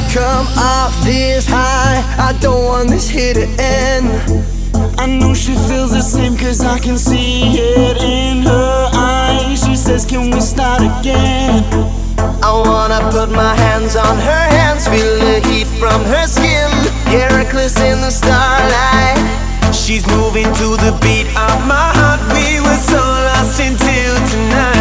come off this high. I don't want this here to end. I know she feels the same, cause I can see it in her eyes. She says, can we start again? I wanna put my hands on her hands, feel the heat from her skin. Get reckless in the starlight. She's moving to the beat of my heart. We were so lost until tonight.